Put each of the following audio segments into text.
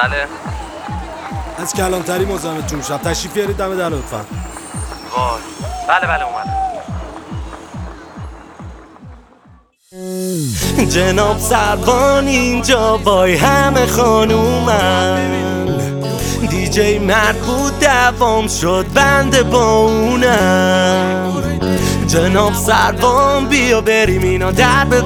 بله. از کلانتری مزاحمتون میشم. تشریف بیارید دم در لطفا. وای. بله اومدم. جناب سروان اینجا وای همه خانومن، دیجی مرد بود دوام شد بنده با اونم. جناب سروان بیا بریم اینا در به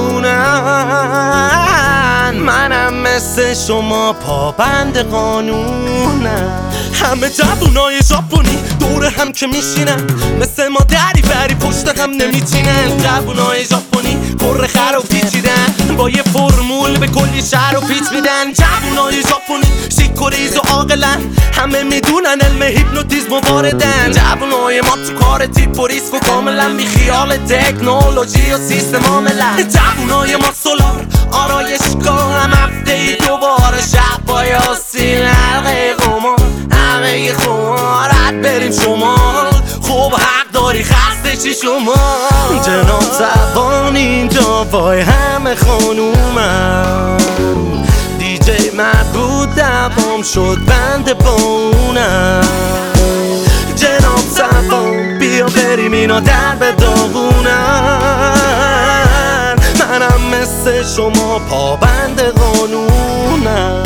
داغونن، منم مثل شما پابند قانونم. همه جوونای ژاپنی دور هم که میشینن، مثل ما دری بری پشت هم نمیچینن. جوونای ژاپنی پر خر و پیچیدن، با یه فرمول به کلی شهر و پیچ میدن. جوونای ژاپنی شیک و ریز و عاقلن، همه میدونن علم هیپنوتیزم واردن. جوونای ما تو کار تیپ و ریسک و کاملا بی خیال تکنولوژی و سیستم عاملن. جوونای ما سولار آرایشگاه، هم هفته ای دوباره شب با یاسین حلقه قمار، همه خمارت بریم شمال. خوب حق داری خسته چی شما. جناب سروان اینجا وای همه خانومم، دیجی مرد بود دوام شد بنده با اونم. جناب سروان بیا بریم اینا در به داغونن، منم مثل شما پابند قانونم.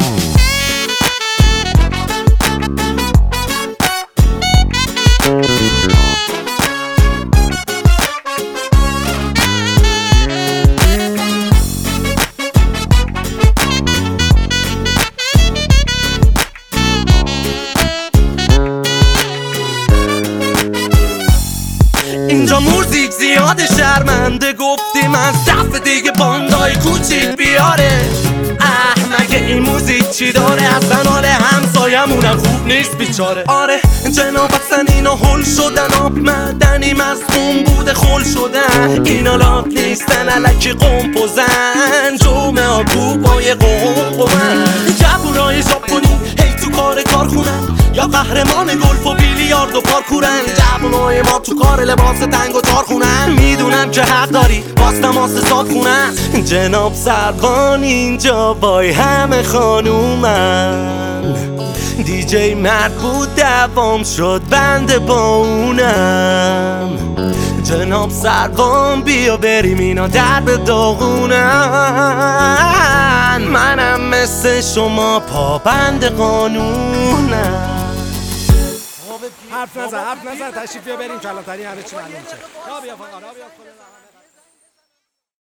اینجا موزیک زیاده شرمنده، گفتیم از دفعه دیگه باندای کوچیک بیاره. مگه این موزیک چی داره؟ اصلا حال همسایمونم خوب نیست بیچاره. آره جناب اصلا اینا هل شدن، آب معدنی مصموم بوده خل شدن. اینا لاک نیستن علکی قمپوزن، جمعه ها کوبای قمقمن. جوونای ژاپنی هی تو کارخونن، یا قهرمان گلف و بیلیارد و پارکورن. جوونای ما تو کار لباس تنگ و تارخونن، میدونم که حق داری باز تماس ساد خونن. جناب سروان اینجا وای همه خانومن، دیجی مرد بود دوام شد بنده با اونم. جناب سروان بیا بریم اینا در به داغونن، منم مثل شما پابند قانونم. حرف نزن تشریف بیا بریم کلانتری همه چی معلوم میشه.